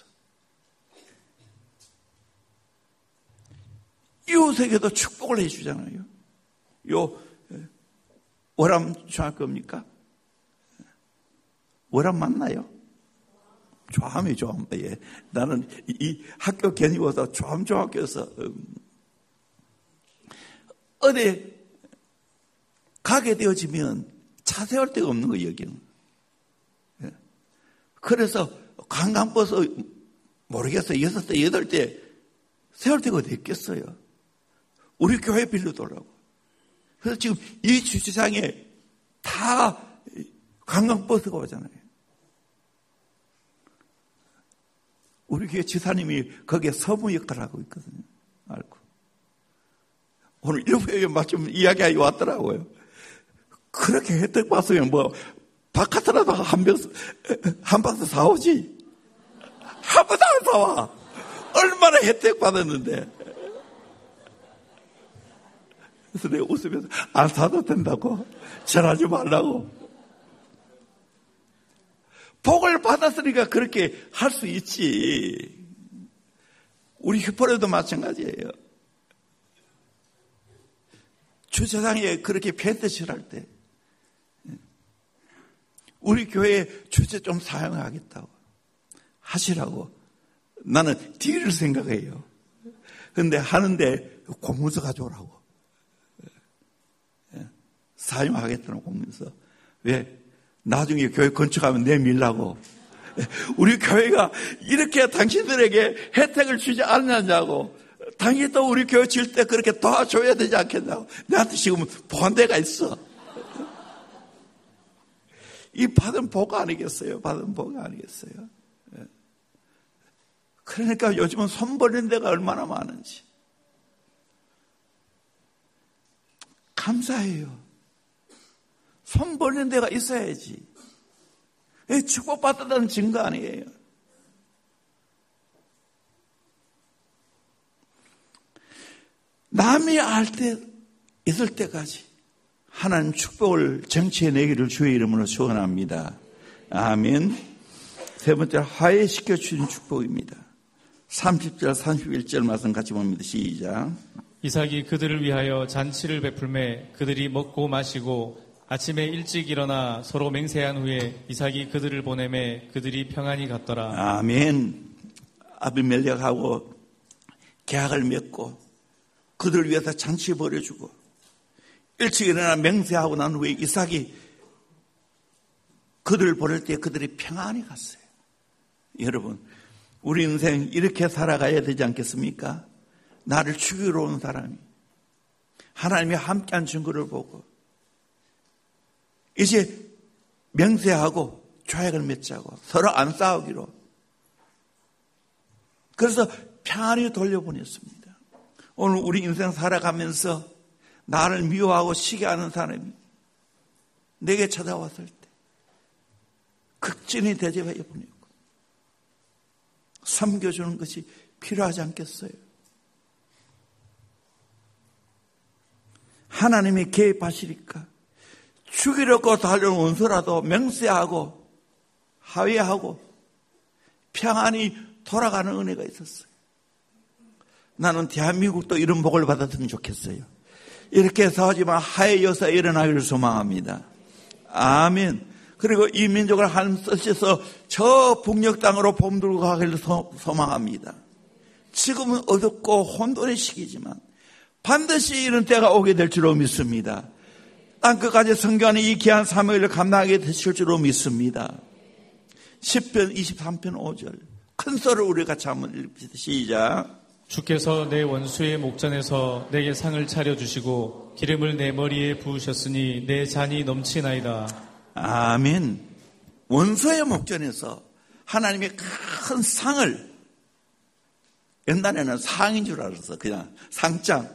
이웃에게도 축복을 해주잖아요. 요 월암 중학교입니까? 월암 맞나요? 조함이 조함. 예. 나는 이 학교 괜히 와서 조함 중학교에서 어디 가게 되어지면 차 세울 데가 없는 거예요, 여기는. 예. 그래서 관광버스 모르겠어요. 6대, 8대 세울 데가 어디 있겠어요. 우리 교회 빌려달라고. 그래서 지금 이 주차장에 다 관광버스가 오잖아요. 우리 교회 지사님이 거기에 서무 역할을 하고 있거든요. 알고. 오늘 일부에 마침 이야기하기 왔더라고요. 그렇게 혜택 봤으면 뭐 바카스라도 한 박스 사오지. 한 번도 안 사와. 얼마나 혜택 받았는데. 그래서 내가 웃으면서 안 사도 된다고. 전하지 말라고. 복을 받았으니까 그렇게 할 수 있지. 우리 휴포에도 마찬가지예요. 주차장에 그렇게 펜트칠 할 때 우리 교회 주차 좀 사용하겠다고 하시라고 나는 딜을 생각해요. 그런데 하는데 공문서 가져오라고. 사용하겠다는 공문서. 왜? 나중에 교회 건축하면 내밀라고. 우리 교회가 이렇게 당신들에게 혜택을 주지 않느냐고. 당연히 또 우리 교회 질 때 그렇게 도와줘야 되지 않겠냐고. 나한테 지금 본대가 있어. 이 받은 복 아니겠어요? 받은 복 아니겠어요? 그러니까 요즘은 손 벌리는 데가 얼마나 많은지. 감사해요. 손 벌리는 데가 있어야지. 축복받았다는 증거 아니에요. 남이 알 때, 있을 때까지 하나님 축복을 정치해 내기를 주의 이름으로 축원합니다. 아멘. 세 번째, 화해시켜 주신 축복입니다. 30절, 31절 말씀 같이 봅니다. 시작. 이삭이 그들을 위하여 잔치를 베풀매 그들이 먹고 마시고 아침에 일찍 일어나 서로 맹세한 후에 이삭이 그들을 보내매 그들이 평안히 갔더라. 아멘. 아비멜렉하고 계약을 맺고 그들을 위해서 잔치 벌여주고 일찍 일어나 맹세하고 난 후에 이삭이 그들을 보낼 때 그들이 평안히 갔어요. 여러분, 우리 인생 이렇게 살아가야 되지 않겠습니까? 나를 죽이러 온 사람이 하나님이 함께한 증거를 보고 이제 명세하고 조약을 맺자고 서로 안 싸우기로. 그래서 평안히 돌려보냈습니다. 오늘 우리 인생 살아가면서 나를 미워하고 시기하는 사람이 내게 찾아왔을 때 극진히 대접해 보내고 섬겨주는 것이 필요하지 않겠어요? 하나님이 개입하시니까 죽이려고 달려온 원수라도 맹세하고 화해하고 평안히 돌아가는 은혜가 있었어요. 나는 대한민국도 이런 복을 받았으면 좋겠어요. 이렇게 싸우지만 화해여서 일어나기를 소망합니다. 아멘. 그리고 이 민족을 하나님 쓰셔서 저 북녘 땅으로 봄들고 가기를 소망합니다. 지금은 어둡고 혼돈의 시기지만 반드시 이런 때가 오게 될 줄로 믿습니다. 땅끝까지 성교하는 이 귀한 사명을 감당하게 되실 줄로 믿습니다. 10편 23편 5절 큰 소리를 우리 같이 한번 읽읍시다. 시작. 주께서 내 원수의 목전에서 내게 상을 차려주시고 기름을 내 머리에 부으셨으니 내 잔이 넘치나이다. 아멘. 원수의 목전에서 하나님의 큰 상을, 옛날에는 상인 줄 알았어. 그냥 상장,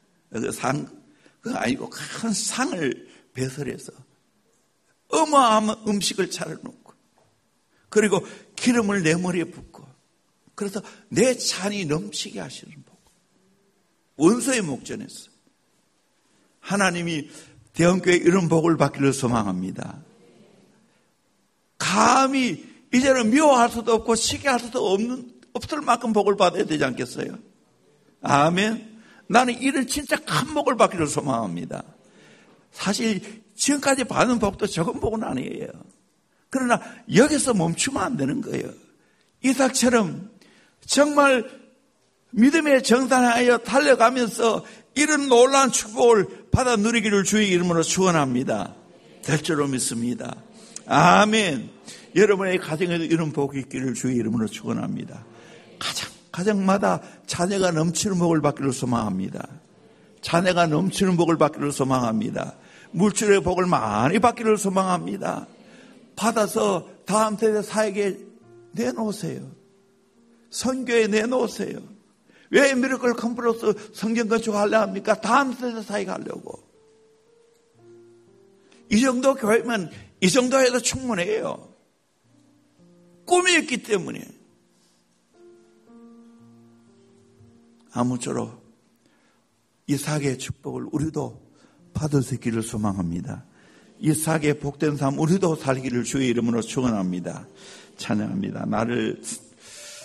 그거 아니고 큰 상을 배설해서 어마어마한 음식을 차려놓고 그리고 기름을 내 머리에 붓고 그래서 내 잔이 넘치게 하시는 복. 원수의 목전에서 하나님이 대형교회 이런 복을 받기를 소망합니다. 감히 이제는 미워할 수도 없고 시기할 수도 없을 만큼 복을 받아야 되지 않겠어요? 아멘. 나는 이런 진짜 큰 복을 받기를 소망합니다. 사실 지금까지 받은 복도 적은 복은 아니에요. 그러나 여기서 멈추면 안 되는 거예요. 이삭처럼 정말 믿음의 정산하여 달려가면서 이런 놀라운 축복을 받아 누리기를 주의 이름으로 축원합니다. 될 줄로 믿습니다. 아멘. 여러분의 가정에도 이런 복이 있기를 주의 이름으로 축원합니다. 가정마다 자녀가 넘치는 복을 받기를 소망합니다. 자녀가 넘치는 복을 받기를 소망합니다. 물질의 복을 많이 받기를 소망합니다. 받아서 다음 세대 사에게 내놓으세요. 선교에 내놓으세요. 왜 미라클 컨퍼런스 성경 건축하려 합니까? 다음 세대 사에게 하려고. 이 정도 교회면 이 정도 해도 충분해요. 꿈이 있기 때문에. 아무쪼록 이삭의 축복을 우리도 받을 수 있기를 소망합니다. 이삭의 복된 삶 우리도 살기를 주의 이름으로 축원합니다. 찬양합니다. 나를